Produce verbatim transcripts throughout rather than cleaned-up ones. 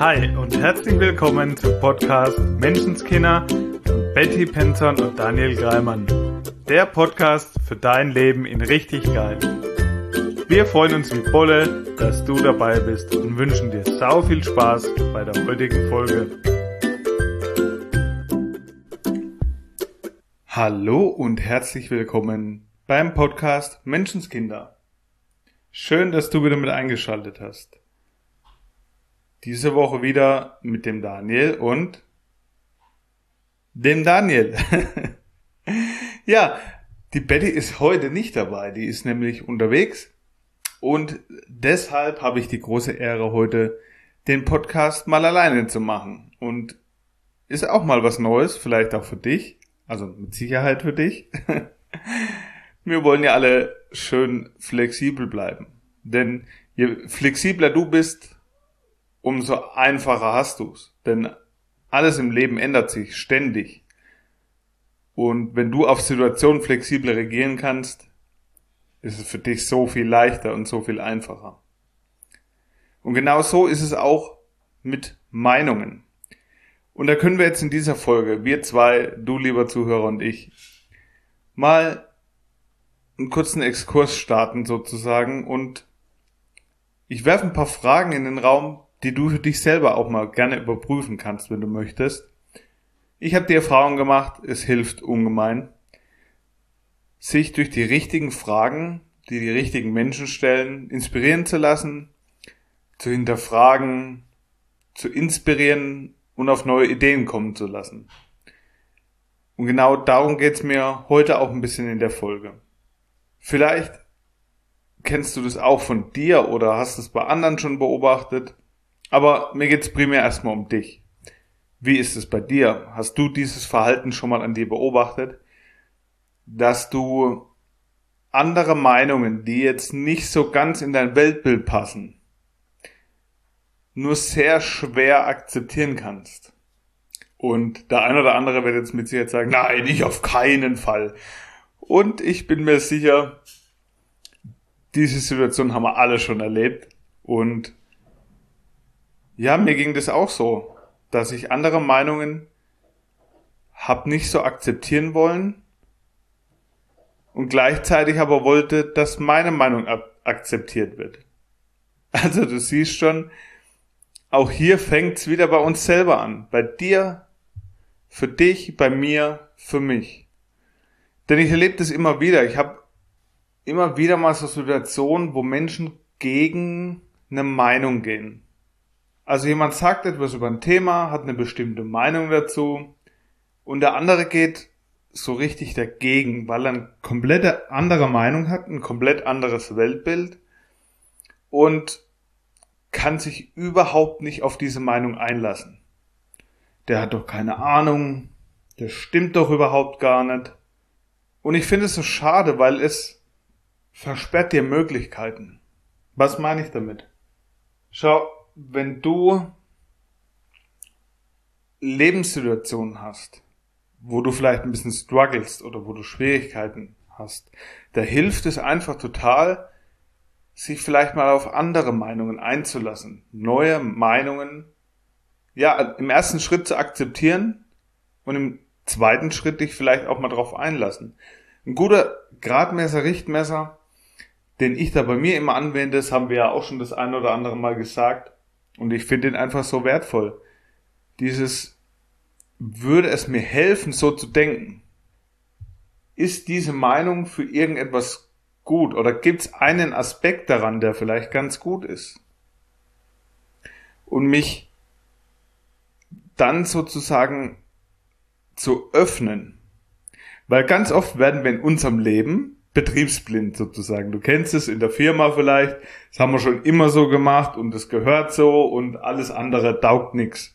Hi und herzlich willkommen zum Podcast Menschenskinder von Betty Penson und Daniel Greimann. Der Podcast für dein Leben in richtig geil. Wir freuen uns wie Bolle, dass du dabei bist und wünschen dir sau viel Spaß bei der heutigen Folge. Hallo und herzlich willkommen beim Podcast Menschenskinder. Schön, dass du wieder mit eingeschaltet hast. Diese Woche wieder mit dem Daniel und dem Daniel. Ja, die Betty ist heute nicht dabei, die ist nämlich unterwegs und deshalb habe ich die große Ehre, heute den Podcast mal alleine zu machen. Und ist auch mal was Neues, vielleicht auch für dich, also mit Sicherheit für dich. Wir wollen ja alle schön flexibel bleiben, denn je flexibler du bist, umso einfacher hast du's. Denn alles im Leben ändert sich ständig. Und wenn du auf Situationen flexibel reagieren kannst, ist es für dich so viel leichter und so viel einfacher. Und genau so ist es auch mit Meinungen. Und da können wir jetzt in dieser Folge, wir zwei, du lieber Zuhörer und ich, mal einen kurzen Exkurs starten sozusagen. Und ich werfe ein paar Fragen in den Raum, die du für dich selber auch mal gerne überprüfen kannst, wenn du möchtest. Ich habe die Erfahrung gemacht, es hilft ungemein, sich durch die richtigen Fragen, die die richtigen Menschen stellen, inspirieren zu lassen, zu hinterfragen, zu inspirieren und auf neue Ideen kommen zu lassen. Und genau darum geht's mir heute auch ein bisschen in der Folge. Vielleicht kennst du das auch von dir oder hast es bei anderen schon beobachtet. Aber mir geht's primär erstmal um dich. Wie ist es bei dir? Hast du dieses Verhalten schon mal an dir beobachtet? Dass du andere Meinungen, die jetzt nicht so ganz in dein Weltbild passen, nur sehr schwer akzeptieren kannst. Und der ein oder andere wird jetzt mit Sicherheit sagen, nein, ich auf keinen Fall. Und ich bin mir sicher, diese Situation haben wir alle schon erlebt. Und ja, mir ging das auch so, dass ich andere Meinungen hab nicht so akzeptieren wollen und gleichzeitig aber wollte, dass meine Meinung ab- akzeptiert wird. Also du siehst schon, auch hier fängt's wieder bei uns selber an. Bei dir, für dich, bei mir, für mich. Denn ich erlebe das immer wieder. Ich habe immer wieder mal so Situationen, wo Menschen gegen eine Meinung gehen. Also jemand sagt etwas über ein Thema, hat eine bestimmte Meinung dazu und der andere geht so richtig dagegen, weil er eine komplett andere Meinung hat, ein komplett anderes Weltbild und kann sich überhaupt nicht auf diese Meinung einlassen. Der hat doch keine Ahnung, der stimmt doch überhaupt gar nicht. Und ich finde es so schade, weil es versperrt dir Möglichkeiten. Was meine ich damit? Schau, wenn du Lebenssituationen hast, wo du vielleicht ein bisschen strugglest oder wo du Schwierigkeiten hast, da hilft es einfach total, sich vielleicht mal auf andere Meinungen einzulassen, neue Meinungen, ja, im ersten Schritt zu akzeptieren und im zweiten Schritt dich vielleicht auch mal drauf einlassen. Ein guter Gradmesser, Richtmesser, den ich da bei mir immer anwende, das haben wir ja auch schon das ein oder andere Mal gesagt, und ich finde ihn einfach so wertvoll. Dieses, würde es mir helfen, so zu denken? Ist diese Meinung für irgendetwas gut? Oder gibt es einen Aspekt daran, der vielleicht ganz gut ist? Und mich dann sozusagen zu öffnen. Weil ganz oft werden wir in unserem Leben betriebsblind sozusagen. Du kennst es in der Firma vielleicht, das haben wir schon immer so gemacht und es gehört so und alles andere taugt nix.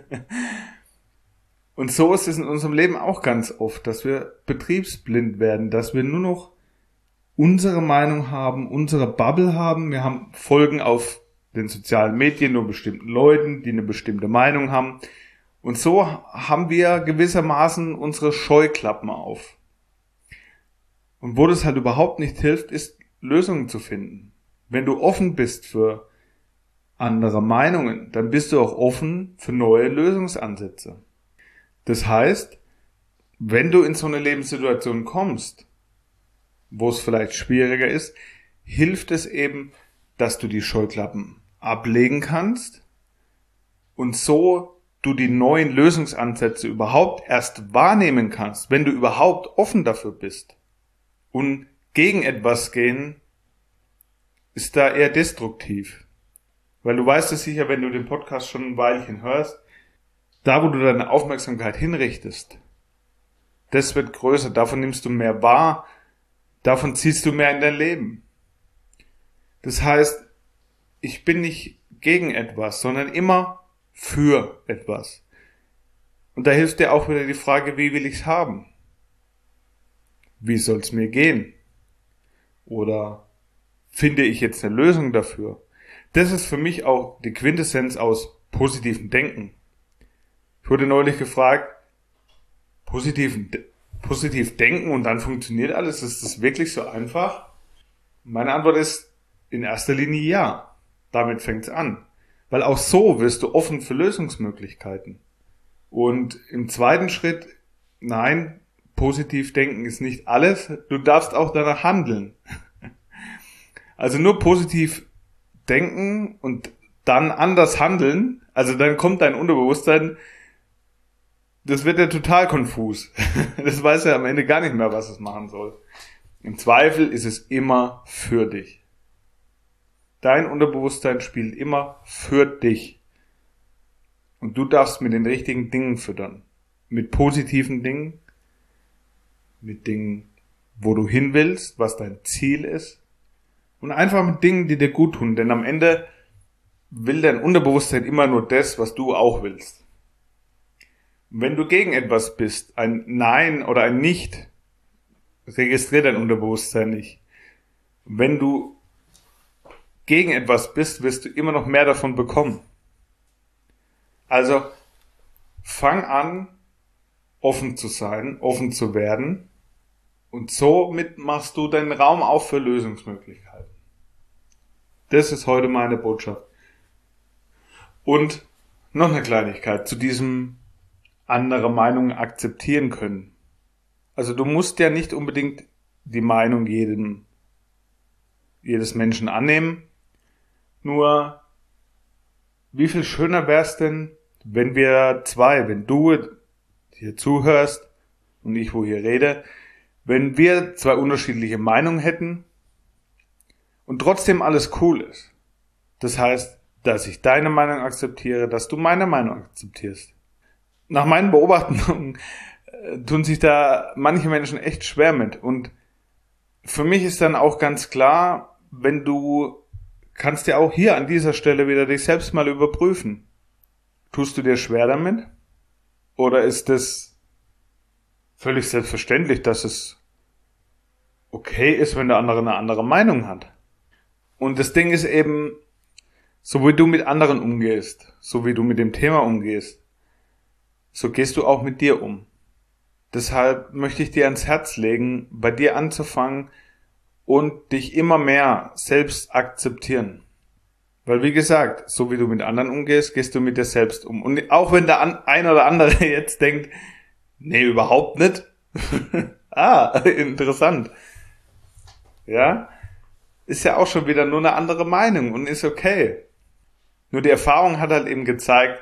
Und so ist es in unserem Leben auch ganz oft, dass wir betriebsblind werden, dass wir nur noch unsere Meinung haben, unsere Bubble haben. Wir haben Folgen auf den sozialen Medien nur bestimmten Leuten, die eine bestimmte Meinung haben. Und so haben wir gewissermaßen unsere Scheuklappen auf. Und wo das halt überhaupt nicht hilft, ist Lösungen zu finden. Wenn du offen bist für andere Meinungen, dann bist du auch offen für neue Lösungsansätze. Das heißt, wenn du in so eine Lebenssituation kommst, wo es vielleicht schwieriger ist, hilft es eben, dass du die Scheuklappen ablegen kannst und so du die neuen Lösungsansätze überhaupt erst wahrnehmen kannst, wenn du überhaupt offen dafür bist. Und gegen etwas gehen ist da eher destruktiv. Weil du weißt es sicher, wenn du den Podcast schon ein Weilchen hörst, da wo du deine Aufmerksamkeit hinrichtest, das wird größer, davon nimmst du mehr wahr, davon ziehst du mehr in dein Leben. Das heißt, ich bin nicht gegen etwas, sondern immer für etwas. Und da hilft dir auch wieder die Frage, wie will ich's haben? Wie soll's mir gehen? Oder finde ich jetzt eine Lösung dafür? Das ist für mich auch die Quintessenz aus positivem Denken. Ich wurde neulich gefragt, positiv, positiv denken und dann funktioniert alles, ist das wirklich so einfach? Meine Antwort ist in erster Linie ja. Damit fängt's an. Weil auch so wirst du offen für Lösungsmöglichkeiten. Und im zweiten Schritt, nein, positiv denken ist nicht alles. Du darfst auch danach handeln. Also nur positiv denken und dann anders handeln, also dann kommt dein Unterbewusstsein, das wird ja total konfus. Das weiß ja am Ende gar nicht mehr, was es machen soll. Im Zweifel ist es immer für dich. Dein Unterbewusstsein spielt immer für dich. Und du darfst mit den richtigen Dingen füttern. Mit positiven Dingen, mit Dingen, wo du hin willst, was dein Ziel ist. Und einfach mit Dingen, die dir gut tun. Denn am Ende will dein Unterbewusstsein immer nur das, was du auch willst. Und wenn du gegen etwas bist, ein Nein oder ein Nicht, registriert dein Unterbewusstsein nicht. Und wenn du gegen etwas bist, wirst du immer noch mehr davon bekommen. Also fang an, offen zu sein, offen zu werden. Und somit machst du deinen Raum auf für Lösungsmöglichkeiten. Das ist heute meine Botschaft. Und noch eine Kleinigkeit zu diesem andere Meinungen akzeptieren können. Also du musst ja nicht unbedingt die Meinung jedem, jedes Menschen annehmen. Nur, wie viel schöner wäre es denn, wenn wir zwei, wenn du hier zuhörst und ich wo hier rede, wenn wir zwei unterschiedliche Meinungen hätten und trotzdem alles cool ist. Das heißt, dass ich deine Meinung akzeptiere, dass du meine Meinung akzeptierst. Nach meinen Beobachtungen äh, tun sich da manche Menschen echt schwer mit. Und für mich ist dann auch ganz klar, wenn du kannst ja auch hier an dieser Stelle wieder dich selbst mal überprüfen. Tust du dir schwer damit? Oder ist es völlig selbstverständlich, dass es okay ist, wenn der andere eine andere Meinung hat? Und das Ding ist eben, so wie du mit anderen umgehst, so wie du mit dem Thema umgehst, so gehst du auch mit dir um. Deshalb möchte ich dir ans Herz legen, bei dir anzufangen und dich immer mehr selbst akzeptieren. Weil wie gesagt, so wie du mit anderen umgehst, gehst du mit dir selbst um. Und auch wenn der ein oder andere jetzt denkt, nee, überhaupt nicht. Ah, interessant. Ja, ist ja auch schon wieder nur eine andere Meinung und ist okay. Nur die Erfahrung hat halt eben gezeigt,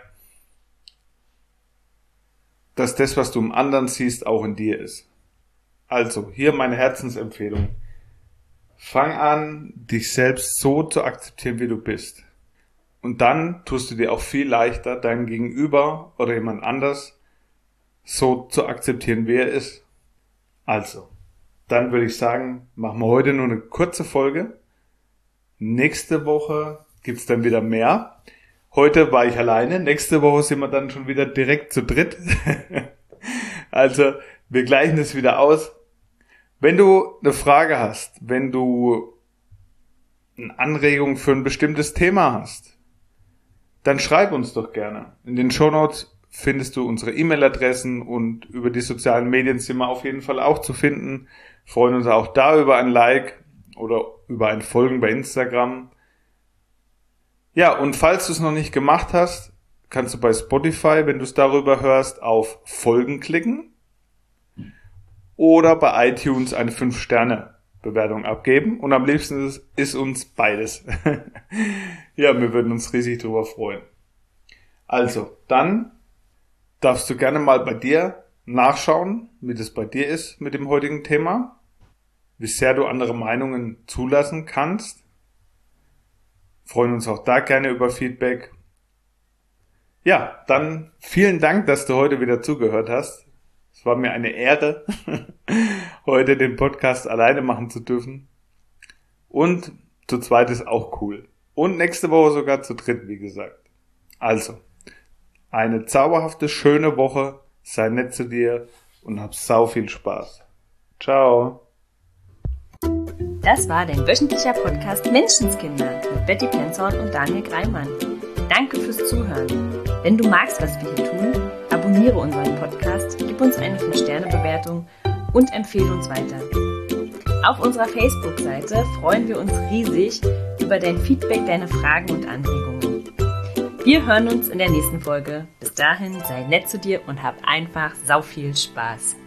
dass das, was du im anderen siehst, auch in dir ist. Also, hier meine Herzensempfehlung. Fang an, dich selbst so zu akzeptieren, wie du bist. Und dann tust du dir auch viel leichter, dein Gegenüber oder jemand anders so zu akzeptieren, wie er ist. Also, dann würde ich sagen, machen wir heute nur eine kurze Folge. Nächste Woche gibt's dann wieder mehr. Heute war ich alleine, nächste Woche sind wir dann schon wieder direkt zu dritt. Also, wir gleichen das wieder aus. Wenn du eine Frage hast, wenn du eine Anregung für ein bestimmtes Thema hast, dann schreib uns doch gerne. In den Shownotes findest du unsere E-Mail-Adressen und über die sozialen Medien sind wir auf jeden Fall auch zu finden. Freuen uns auch da über ein Like oder über ein Folgen bei Instagram. Ja, und falls du es noch nicht gemacht hast, kannst du bei Spotify, wenn du es darüber hörst, auf Folgen klicken oder bei iTunes eine fünf Sterne Bewertung abgeben. Und am liebsten ist, ist uns beides. Ja, wir würden uns riesig darüber freuen. Also, dann darfst du gerne mal bei dir nachschauen, wie das bei dir ist mit dem heutigen Thema, wie sehr du andere Meinungen zulassen kannst. Freuen uns auch da gerne über Feedback. Ja, dann vielen Dank, dass du heute wieder zugehört hast. Es war mir eine Ehre, heute den Podcast alleine machen zu dürfen. Und zu zweit ist auch cool. Und nächste Woche sogar zu dritt, wie gesagt. Also, eine zauberhafte, schöne Woche. Sei nett zu dir und hab sau viel Spaß. Ciao. Das war dein wöchentlicher Podcast Menschenskinder mit Betty Penzorn und Daniel Greimann. Danke fürs Zuhören. Wenn du magst, was wir hier tun, abonniere unseren Podcast, gib uns eine fünf Sterne Bewertung und empfehle uns weiter. Auf unserer Facebook-Seite freuen wir uns riesig über dein Feedback, deine Fragen und Anregungen. Wir hören uns in der nächsten Folge. Bis dahin, sei nett zu dir und hab einfach sau viel Spaß.